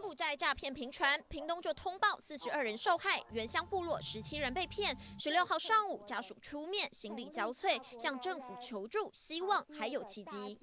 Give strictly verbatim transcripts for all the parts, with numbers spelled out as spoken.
埔寨诈骗频传，屏东就通报四十二人受害，原乡部落十七人被骗。十六号上午，家属出面，心力交瘁，向政府求助，希望还有奇迹。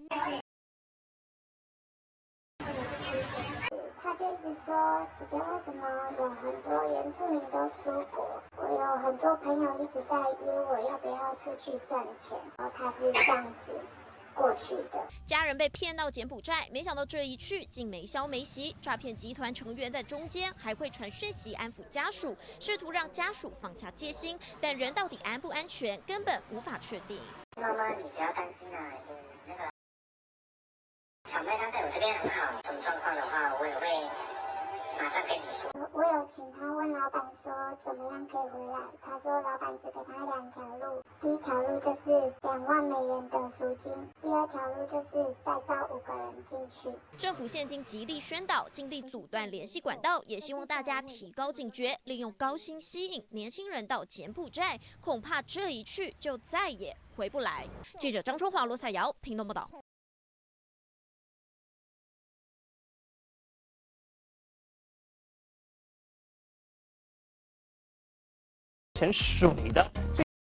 他就一直说，姐姐为什么有很多原住民都出国？我有很多朋友一直在约我要不要出去赚钱，然后他是这样子过去的。 家人被骗到柬埔寨，没想到这一去竟没消没息。诈骗集团成员在中间还会传讯息安抚家属，试图让家属放下戒心，但人到底安不安全，根本无法确定。 妈妈，你不要担心啊，你那个小妹她在我这边很好，什么状况的话，我也会马上跟你说。 我有请他问老板说怎么样可以回来，他说老板只给他两条路，第一条路就是两万美元的赎金，第二条路就是再招五个人进去。 政府现今极力宣导，尽力阻断联系管道，也希望大家提高警觉，利用高薪吸引年轻人到柬埔寨，恐怕这一去就再也回不来。记者张春华、罗彩瑶，屏东报道。 钱水的。